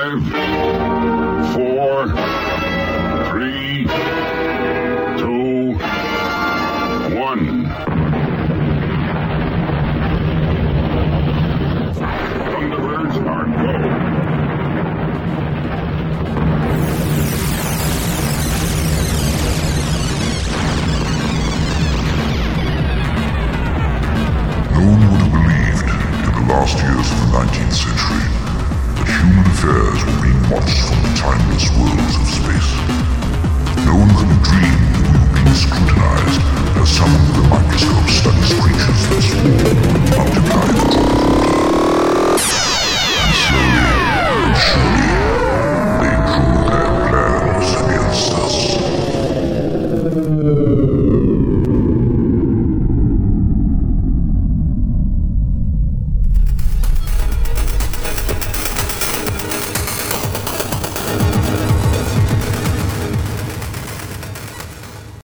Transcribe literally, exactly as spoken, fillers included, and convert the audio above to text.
Five, four, three, two, one. Thunderbirds are go. Last years of the nineteenth century, that human affairs were being watched from the timeless worlds of space. No one could have dreamed that we were being scrutinized as someone with a microscope studies creatures that swarm, multiply, and